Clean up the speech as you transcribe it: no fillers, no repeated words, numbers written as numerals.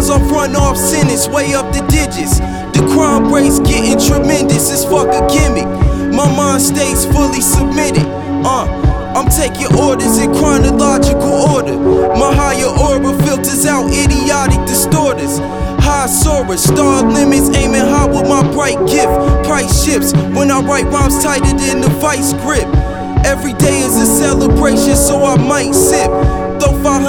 times I've run off sentence, way up the digits. The crime rate's getting tremendous, it's fuck a gimmick. My mind stays fully submitted. I'm taking orders in chronological order. My higher aura filters out idiotic distorters. High soarer, star limits, aiming high with my bright gift. Price ships when I write rhymes tighter than the vice grip. Every day is a celebration, so I might sip. Throw 500